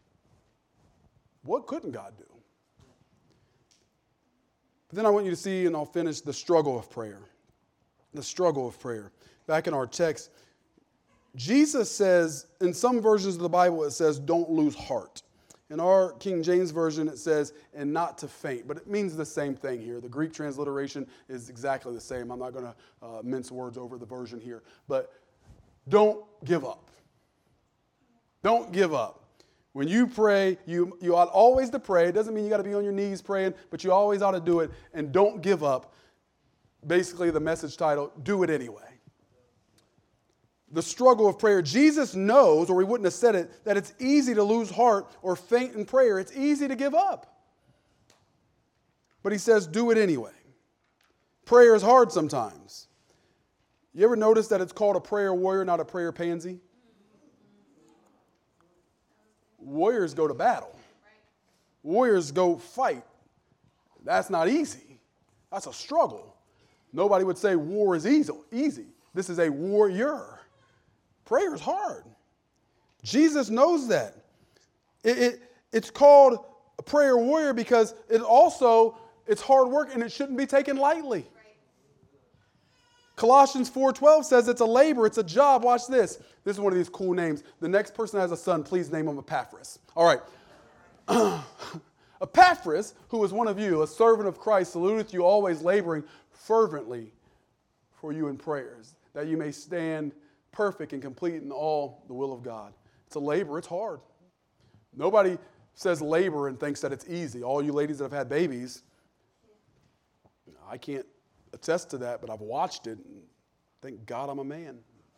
What couldn't God do? But then I want you to see, and I'll finish, the struggle of prayer. The struggle of prayer. Back in our text, Jesus says, in some versions of the Bible, it says, don't lose heart. In our King James Version, it says, and not to faint. But it means the same thing here. The Greek transliteration is exactly the same. I'm not going to uh, mince words over the version here. But don't give up. Don't give up. When you pray, you, you ought always to pray. It doesn't mean you got to be on your knees praying, but you always ought to do it. And don't give up. Basically, the message title, do it anyway. The struggle of prayer. Jesus knows, or he wouldn't have said it, that it's easy to lose heart or faint in prayer. It's easy to give up. But he says, do it anyway. Prayer is hard sometimes. You ever notice that it's called a prayer warrior, not a prayer pansy? Warriors go to battle. Warriors go fight. That's not easy. That's a struggle. Nobody would say war is easy. Easy. This is a warrior. Prayer is hard. Jesus knows that. It, it, it's called a prayer warrior because it also, it's hard work and it shouldn't be taken lightly. Colossians four twelve says it's a labor, it's a job. Watch this. This is one of these cool names. The next person has a son, please name him Epaphras. All right. Epaphras, who is one of you, a servant of Christ, saluteth you, always laboring fervently for you in prayers, that you may stand perfect and complete in all the will of God. It's a labor. It's hard. Nobody says labor and thinks that it's easy. All you ladies that have had babies, I can't attest to that, but I've watched it, and thank God I'm a man.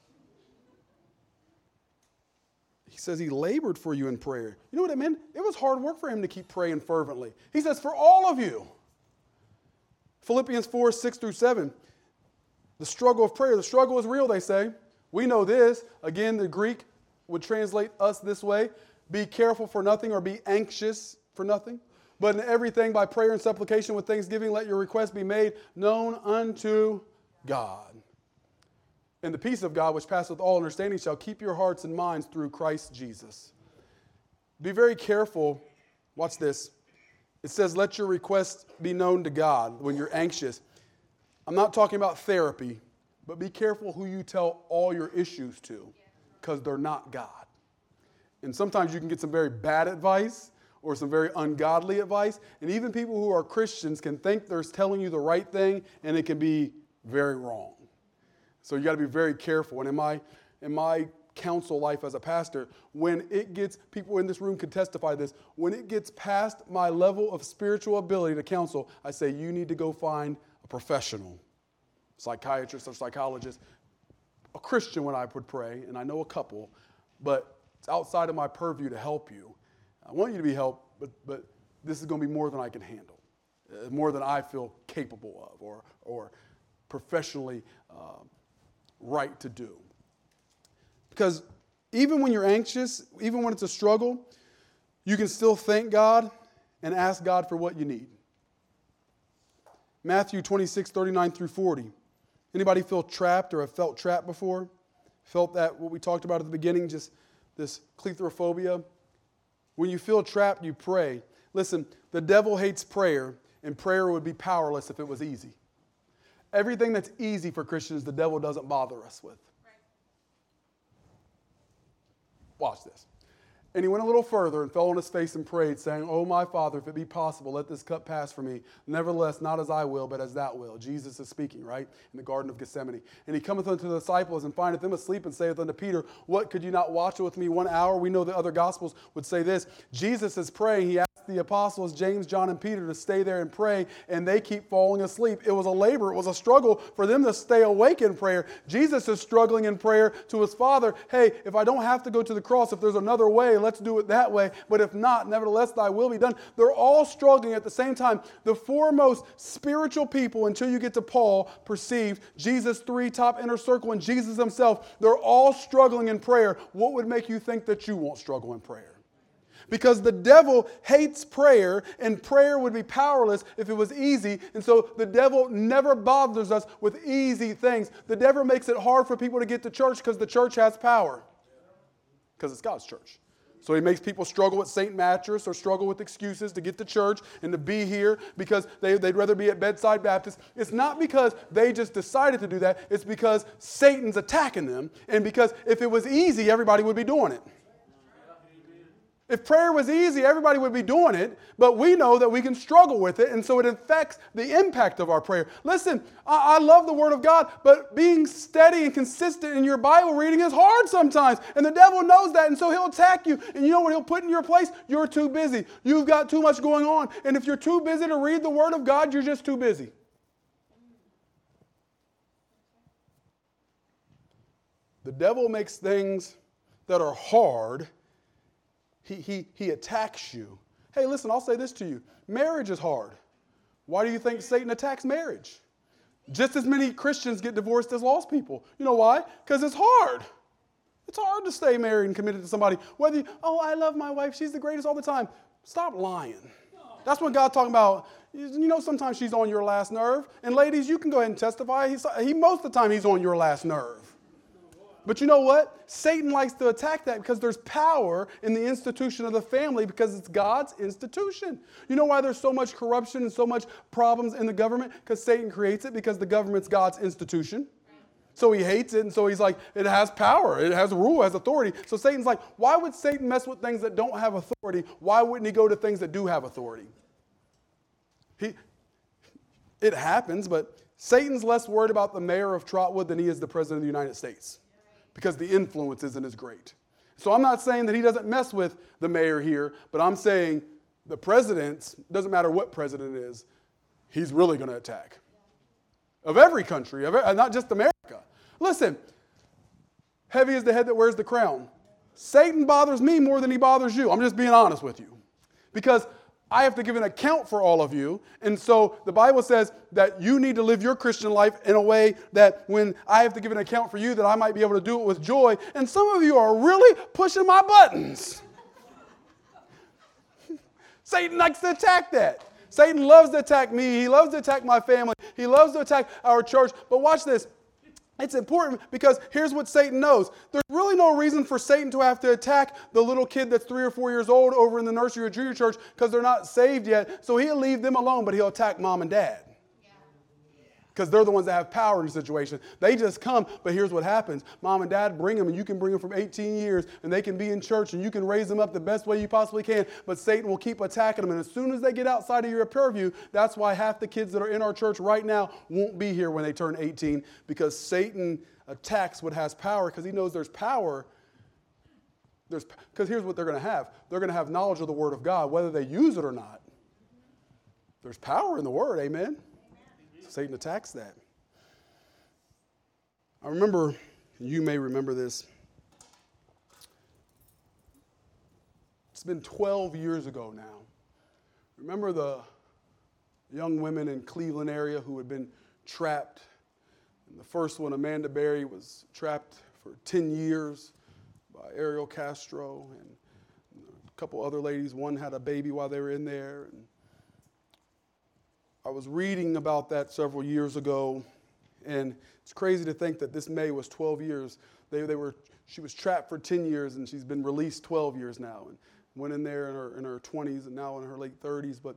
He says he labored for you in prayer. You know what it meant? It was hard work for him to keep praying fervently. He says, for all of you. Philippians four, six through seven. The struggle of prayer. The struggle is real, they say. We know this. Again, the Greek would translate us this way. Be careful for nothing or be anxious for nothing. But in everything by prayer and supplication with thanksgiving, let your requests be made known unto God. And the peace of God, which passeth all understanding, shall keep your hearts and minds through Christ Jesus. Be very careful. Watch this. It says, let your requests be known to God when you're anxious. I'm not talking about therapy, but be careful who you tell all your issues to, because they're not God. And sometimes you can get some very bad advice or some very ungodly advice. And even people who are Christians can think they're telling you the right thing, and it can be very wrong. So you got to be very careful. And in my, in my counsel life as a pastor, when it gets, people in this room can testify this, when it gets past my level of spiritual ability to counsel, I say, you need to go find a professional, psychiatrist or psychologist, a Christian when I would pray, and I know a couple, but it's outside of my purview to help you. I want you to be helped, but, but this is going to be more than I can handle, uh, more than I feel capable of or, or professionally uh, right to do. Because even when you're anxious, even when it's a struggle, you can still thank God and ask God for what you need. Matthew twenty-six, thirty-nine through forty. Anybody feel trapped or have felt trapped before? Felt that, what we talked about at the beginning, just this kleithrophobia? When you feel trapped, you pray. Listen, the devil hates prayer, and prayer would be powerless if it was easy. Everything that's easy for Christians, the devil doesn't bother us with. Right. Watch this. And he went a little further and fell on his face and prayed, saying, O my Father, if it be possible, let this cup pass from me. Nevertheless, not as I will, but as thou wilt. Jesus is speaking, right? In the Garden of Gethsemane. And he cometh unto the disciples and findeth them asleep and saith unto Peter, what, could you not watch with me one hour? We know the other Gospels would say this. Jesus is praying. He asked the apostles, James, John, and Peter, to stay there and pray, and they keep falling asleep. It was a labor. It was a struggle for them to stay awake in prayer. Jesus is struggling in prayer to his Father. Hey, if I don't have to go to the cross, if there's another way, let's do it that way. But if not, nevertheless, thy will be done. They're all struggling at the same time. The foremost spiritual people, until you get to Paul, perceived Jesus' three top inner circle and Jesus himself, they're all struggling in prayer. What would make you think that you won't struggle in prayer? Because the devil hates prayer, and prayer would be powerless if it was easy. And so the devil never bothers us with easy things. The devil makes it hard for people to get to church because the church has power. Because it's God's church. So he makes people struggle with Saint Mattress or struggle with excuses to get to church and to be here because they, they'd rather be at Bedside Baptist. It's not because they just decided to do that. It's because Satan's attacking them. And because if it was easy, everybody would be doing it. If prayer was easy, everybody would be doing it, but we know that we can struggle with it, and so it affects the impact of our prayer. Listen, I, I love the Word of God, but being steady and consistent in your Bible reading is hard sometimes, and the devil knows that, and so he'll attack you, and you know what he'll put in your place? You're too busy. You've got too much going on, and if you're too busy to read the Word of God, you're just too busy. The devil makes things that are hard. He, he, he attacks you. Hey, listen, I'll say this to you. Marriage is hard. Why do you think Satan attacks marriage? Just as many Christians get divorced as lost people. You know why? Because it's hard. It's hard to stay married and committed to somebody. Whether you, oh, I love my wife. She's the greatest all the time. Stop lying. That's what God's talking about. You know, sometimes she's on your last nerve. And ladies, you can go ahead and testify. He's, he, most of the time, he's on your last nerve. But you know what? Satan likes to attack that because there's power in the institution of the family because it's God's institution. You know why there's so much corruption and so much problems in the government? Because Satan creates it because the government's God's institution. So he hates it, and so he's like, it has power, it has rule, it has authority. So Satan's like, why would Satan mess with things that don't have authority? Why wouldn't he go to things that do have authority? He, it happens, but Satan's less worried about the mayor of Trotwood than he is the president of the United States because the influence isn't as great. So I'm not saying that he doesn't mess with the mayor here, but I'm saying the president, doesn't matter what president it is, he's really going to attack. Of every country, of, not just America. Listen, heavy is the head that wears the crown. Satan bothers me more than he bothers you. I'm just being honest with you. Because I have to give an account for all of you. And so the Bible says that you need to live your Christian life in a way that when I have to give an account for you, that I might be able to do it with joy. And some of you are really pushing my buttons. Satan likes to attack that. Satan loves to attack me. He loves to attack my family. He loves to attack our church. But watch this. It's important because here's what Satan knows. There's really no reason for Satan to have to attack the little kid that's three or four years old over in the nursery or junior church because they're not saved yet. So he'll leave them alone, but he'll attack mom and dad. Because they're the ones that have power in the situation. They just come, but here's what happens. Mom and dad bring them, and you can bring them from eighteen years, and they can be in church, and you can raise them up the best way you possibly can, but Satan will keep attacking them. And as soon as they get outside of your purview, that's why half the kids that are in our church right now won't be here when they turn eighteen, because Satan attacks what has power, because he knows there's power. There's, because here's what they're going to have. They're going to have knowledge of the Word of God, whether they use it or not. There's power in the Word, amen? Satan attacks that. I remember, you may remember this. It's been twelve years ago now. Remember the young women in Cleveland area who had been trapped? And the first one, Amanda Berry, was trapped for ten years by Ariel Castro, and a couple other ladies. One had a baby while they were in there. And I was reading about that several years ago, and it's crazy to think that this May was twelve years. They, they were, she was trapped for ten years, and she's been released twelve years now, and went in there in her, in her twenties and now in her late thirties. But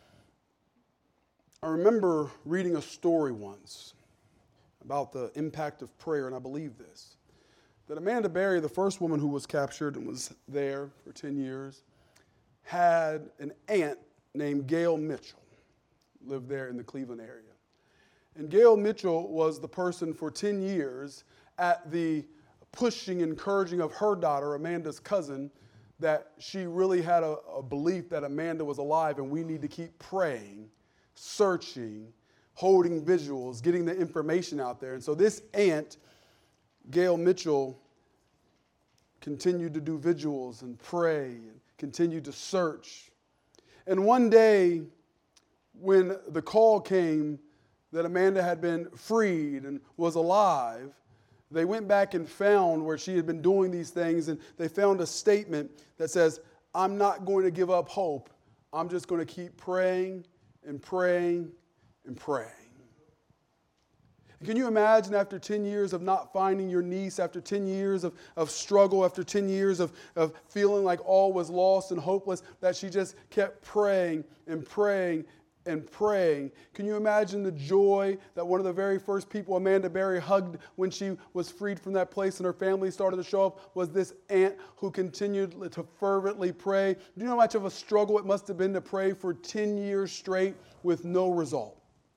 I remember reading a story once about the impact of prayer, and I believe this, that Amanda Berry, the first woman who was captured and was there for ten years, had an aunt named Gail Mitchell. Lived there in the Cleveland area. And Gail Mitchell was the person for ten years at the pushing, encouraging of her daughter, Amanda's cousin, that she really had a, a belief that Amanda was alive and we need to keep praying, searching, holding visuals, getting the information out there. And so this aunt, Gail Mitchell, continued to do vigils and pray and continued to search. And one day, when the call came that Amanda had been freed and was alive, they went back and found where she had been doing these things, and they found a statement that says, I'm not going to give up hope. I'm just going to keep praying and praying and praying. Can you imagine after ten years of not finding your niece, after ten years of, of struggle, after ten years of, of feeling like all was lost and hopeless, that she just kept praying and praying and praying? Can you imagine the joy that one of the very first people Amanda Berry hugged when she was freed from that place and her family started to show up was this aunt who continued to fervently pray? Do you know how much of a struggle it must have been to pray for ten years straight with no result?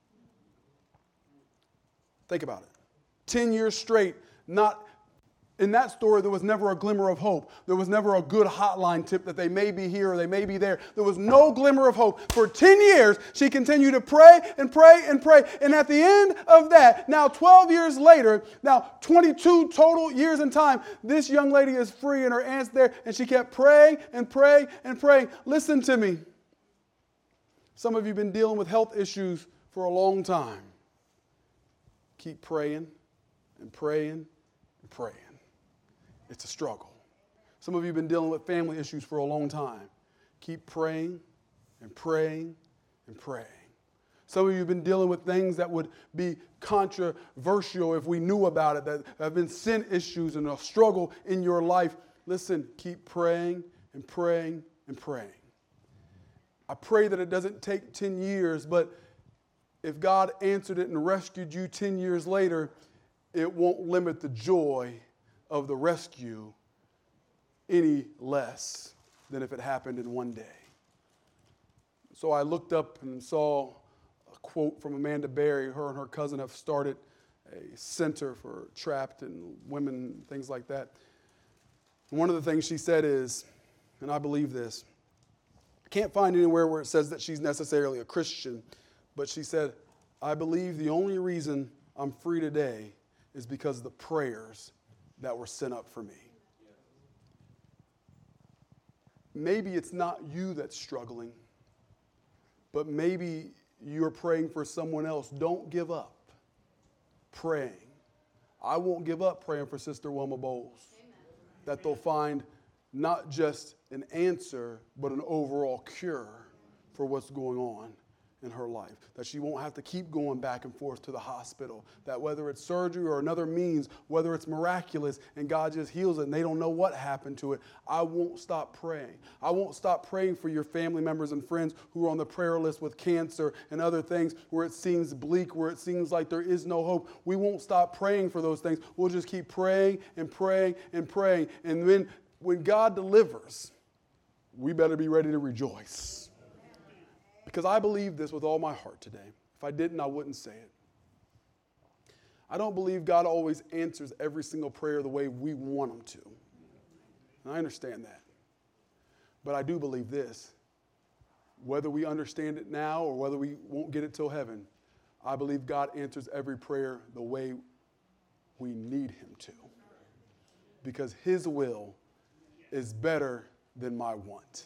Think about it. Ten years straight, not, in that story, there was never a glimmer of hope. There was never a good hotline tip that they may be here or they may be there. There was no glimmer of hope. For ten years, she continued to pray and pray and pray. And at the end of that, now twelve years later, now twenty-two total years in time, this young lady is free and her aunt's there, and she kept praying and praying and praying. Listen to me. Some of you have been dealing with health issues for a long time. Keep praying and praying and praying. It's a struggle. Some of you have been dealing with family issues for a long time. Keep praying and praying and praying. Some of you have been dealing with things that would be controversial if we knew about it, that have been sin issues and a struggle in your life. Listen, keep praying and praying and praying. I pray that it doesn't take ten years, but if God answered it and rescued you ten years later, it won't limit the joy of the rescue any less than if it happened in one day. So I looked up and saw a quote from Amanda Berry. Her and her cousin have started a center for trapped and women, things like that. One of the things she said is, and I believe this, I can't find anywhere where it says that she's necessarily a Christian, but she said, I believe the only reason I'm free today is because of the prayers that were sent up for me. Maybe it's not you that's struggling, but maybe you're praying for someone else. Don't give up praying. I won't give up praying for Sister Wilma Bowles. Amen. That they'll find not just an answer, but an overall cure for what's going on in her life. That she won't have to keep going back and forth to the hospital. That whether it's surgery or another means, whether it's miraculous and God just heals it and they don't know what happened to it, I won't stop praying. I won't stop praying for your family members and friends who are on the prayer list with cancer and other things where it seems bleak, where it seems like there is no hope. We won't stop praying for those things. We'll just keep praying and praying and praying. And then when God delivers, we better be ready to rejoice. Because I believe this with all my heart today. If I didn't, I wouldn't say it. I don't believe God always answers every single prayer the way we want him to. And I understand that. But I do believe this. Whether we understand it now or whether we won't get it till heaven, I believe God answers every prayer the way we need him to. Because his will is better than my want.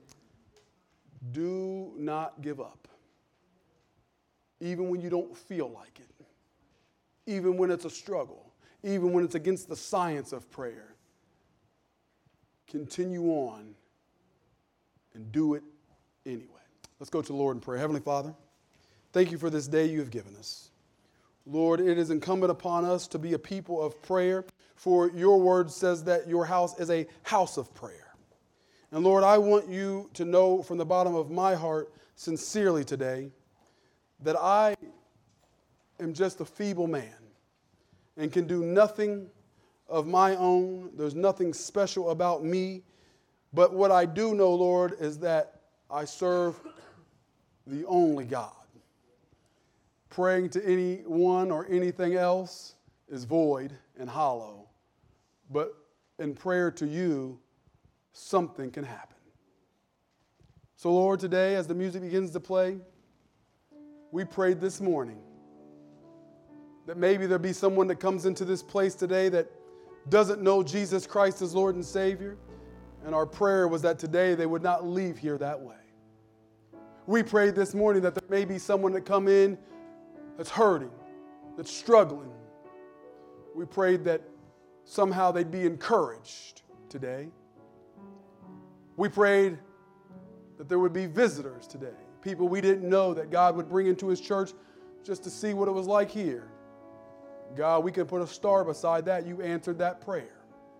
Do not give up. Even when you don't feel like it. Even when it's a struggle. Even when it's against the science of prayer. Continue on and do it anyway. Let's go to the Lord in prayer. Heavenly Father, thank you for this day you have given us. Lord, it is incumbent upon us to be a people of prayer, for your word says that your house is a house of prayer. And Lord, I want you to know from the bottom of my heart sincerely today that I am just a feeble man and can do nothing of my own. There's nothing special about me. But what I do know, Lord, is that I serve the only God. Praying to anyone or anything else is void and hollow. But in prayer to you, something can happen. So, Lord, today as the music begins to play, we prayed this morning that maybe there be someone that comes into this place today that doesn't know Jesus Christ as Lord and Savior. And our prayer was that today they would not leave here that way. We prayed this morning that there may be someone that come in that's hurting, that's struggling. We prayed that somehow they'd be encouraged today. We prayed that there would be visitors today, people we didn't know that God would bring into his church just to see what it was like here. God, we could put a star beside that. You answered that prayer.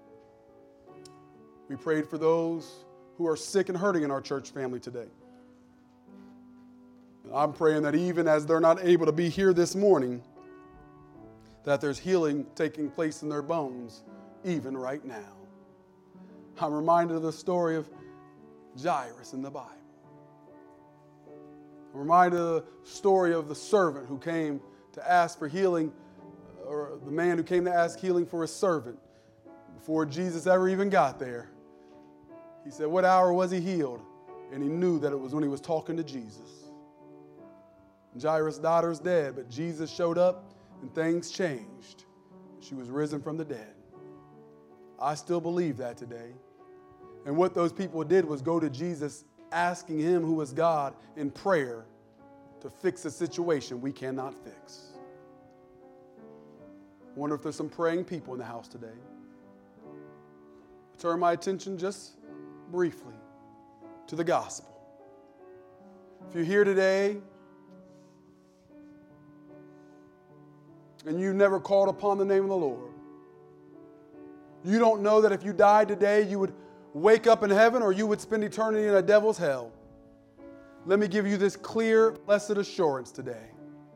We prayed for those who are sick and hurting in our church family today. And I'm praying that even as they're not able to be here this morning, that there's healing taking place in their bones, even right now. I'm reminded of the story of Jairus in the Bible. I'm reminded of the story of the servant who came to ask for healing, or the man who came to ask healing for his servant. Before Jesus ever even got there, he said, what hour was he healed? And he knew that it was when he was talking to Jesus. Jairus' daughter's dead, but Jesus showed up and things changed. She was risen from the dead. I still believe that today. And what those people did was go to Jesus asking him, who is God, in prayer to fix a situation we cannot fix. I wonder if there's some praying people in the house today. Turn my attention just briefly to the gospel. If you're here today and you never called upon the name of the Lord. You don't know that if you died today, you would wake up in heaven or you would spend eternity in a devil's hell. Let me give you this clear, blessed assurance today.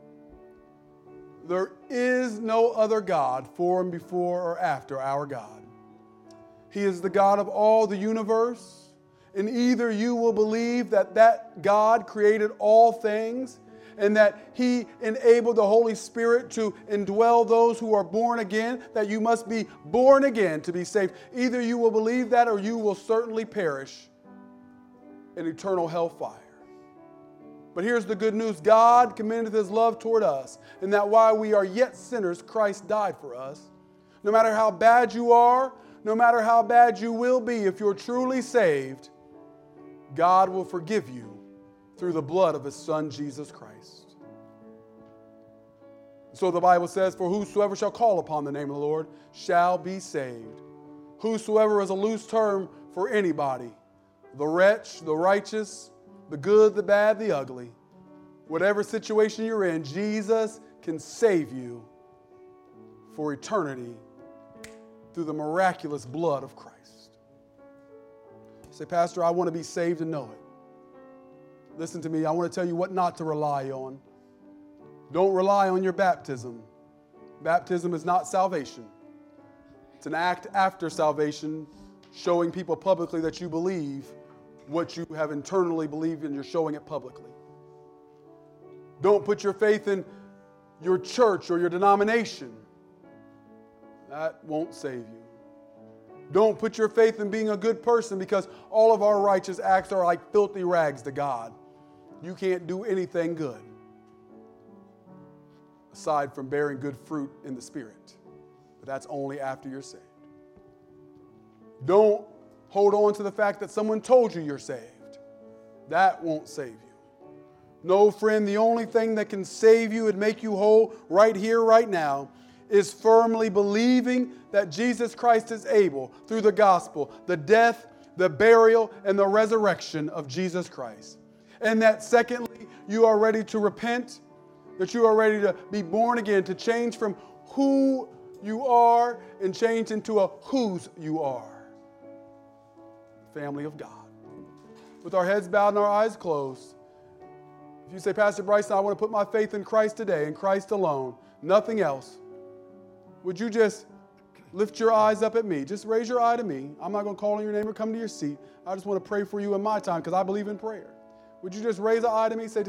There is no other God formed before or after our God. He is the God of all the universe, and either you will believe that that God created all things and that He enabled the Holy Spirit to indwell those who are born again, that you must be born again to be saved. Either you will believe that or you will certainly perish in eternal hellfire. But here's the good news. God commendeth His love toward us, and that while we are yet sinners, Christ died for us. No matter how bad you are, no matter how bad you will be, if you're truly saved, God will forgive you through the blood of His Son, Jesus Christ. So the Bible says, for whosoever shall call upon the name of the Lord shall be saved. Whosoever is a loose term for anybody. The wretch, the righteous, the good, the bad, the ugly. Whatever situation you're in, Jesus can save you for eternity through the miraculous blood of Christ. You say, Pastor, I want to be saved and know it. Listen to me. I want to tell you what not to rely on. Don't rely on your baptism. Baptism is not salvation. It's an act after salvation, showing people publicly that you believe what you have internally believed and you're showing it publicly. Don't put your faith in your church or your denomination. That won't save you. Don't put your faith in being a good person, because all of our righteous acts are like filthy rags to God. You can't do anything good aside from bearing good fruit in the Spirit. But that's only after you're saved. Don't hold on to the fact that someone told you you're saved. That won't save you. No, friend, the only thing that can save you and make you whole right here, right now, is firmly believing that Jesus Christ is able, through the gospel, the death, the burial, and the resurrection of Jesus Christ. And that secondly, you are ready to repent, that you are ready to be born again, to change from who you are and change into a whose you are. Family of God. With our heads bowed and our eyes closed, if you say, Pastor Bryson, I want to put my faith in Christ today, in Christ alone, nothing else, would you just lift your eyes up at me? Just raise your eye to me. I'm not going to call on your name or come to your seat. I just want to pray for you in my time because I believe in prayer. Would you just raise an eye to me and say,